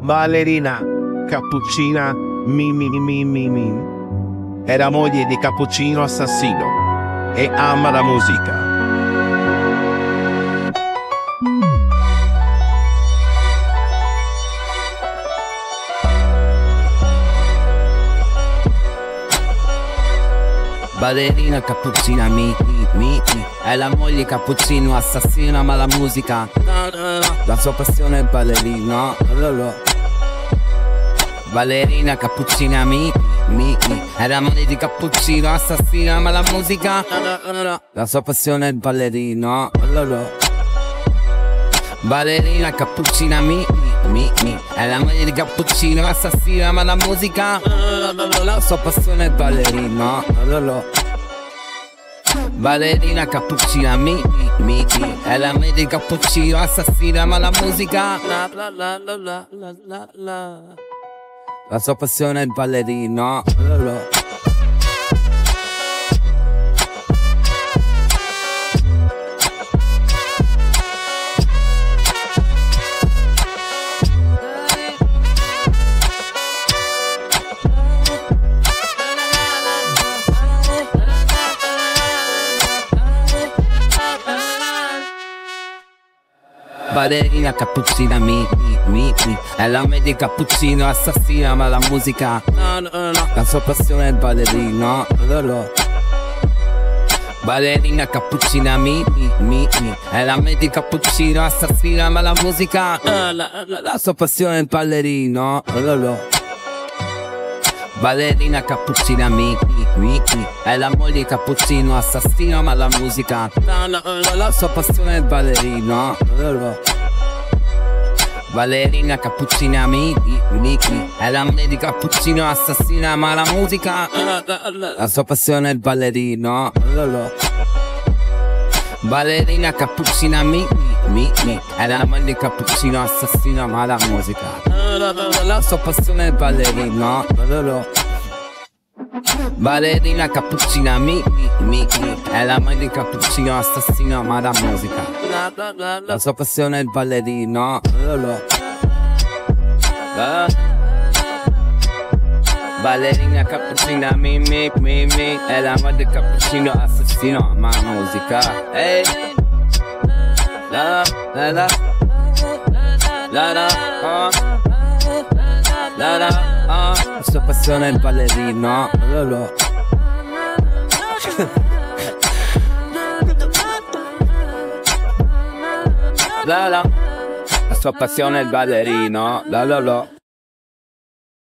Ballerina Cappuccina mi. Era moglie di Cappuccino assassino e ama la musica. Ballerina cappuccina mi è la moglie cappuccino assassina ma la musica la sua passione è ballerina. Ballerina cappuccina mi è la moglie di cappuccino assassina ma la musica la sua passione è il ballerino. Ballerina cappuccina mi è la moglie di cappuccino assassina ma la musica la sua passione è il ballerino. Ballerina cappuccina mi è la moglie di cappuccino assassina ma la musica la sua passione è il ballerino. Ballerina cappuccina mi è la moglie di cappuccino assassina ma la musica la sua passione è il ballerino. Ballerina cappuccina mi è la moglie di cappuccino assassina ma la musica la sua passione è il ballerino. Ballerina cappuccina mi è la moglie di cappuccino assassino ma la musica la sua passione è il ballerino. Ballerina cappuccina mi è la moglie di cappuccino assassina ma la musica la sua passione è il ballerino. Ballerina cappuccina mi è la moglie di cappuccino assassina ma la musica la sua passione è il ballerino. Ballerina cappuccina mi è la moglie di cappuccino assassino ma la musica la sua passione è il ballerino. Ballerina cappuccina mi è la moglie di cappuccino assassino ma la musica la sua passione è il ballerino. La sua passione è il ballerino.